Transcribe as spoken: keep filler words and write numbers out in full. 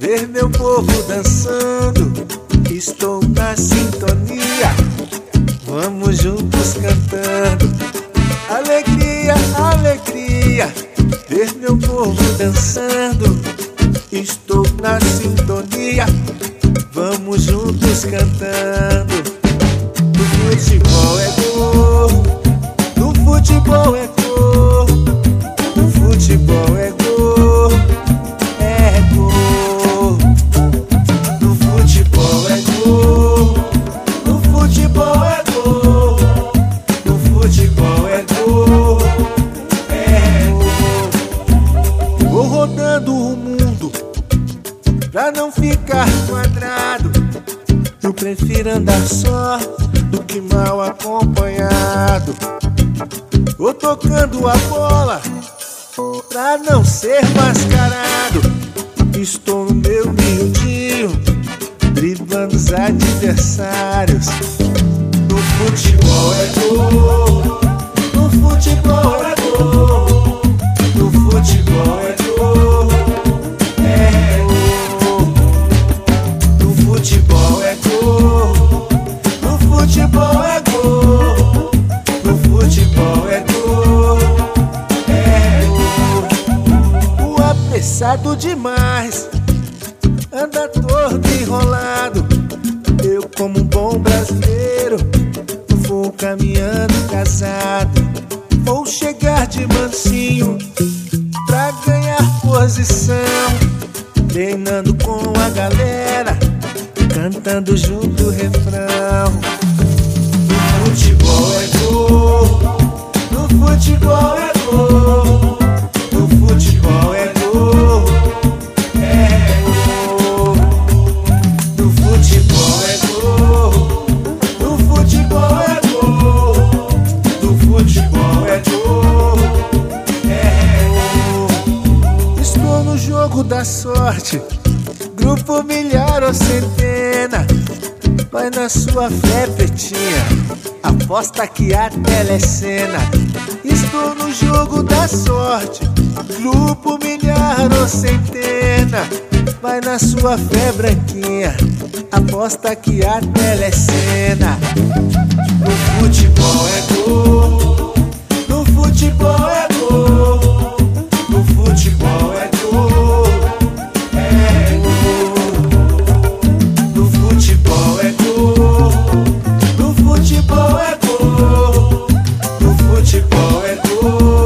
ver meu povo dançando, estou na sintonia, vamos juntos cantando. Alegria, alegria, ver meu povo dançando, estou na sintonia, vamos juntos cantando. No futebol é gol, no futebol é gol, no futebol é gol, é gol. No futebol é gol, no futebol é gol, no futebol é gol, é gol. Vou rodando o mundo pra não ficar quadrado, eu prefiro andar só do que mal acompanhado. Vou tocando a bola pra não ser mascarado, estou no meu miudinho, driblando os adversários. No futebol é gol, no futebol é gol, no futebol é gol, é gol. No futebol é gol, no futebol é gol, no futebol é gol, é gol. O apressado demais anda todo enrolado, eu como um bom brasileiro vou caminhando casado. Vou chegar de mansinho pra ganhar posição, treinando com a galera, cantando junto o refrão. No futebol é gol, no futebol é gol, no futebol é gol, é gol. No futebol é gol, no futebol é gol, no futebol é gol, é gol. Estou no jogo da sorte, grupo milhar ou centena, vai na sua fé, pretinha, aposta que a telecena. Estou no jogo da sorte, grupo milhar ou centena, vai na sua fé, branquinha, aposta que a telecena. No futebol é gol, no futebol é gol, no futebol é gol, é gol. No futebol é gol, no futebol é gol, no futebol é gol.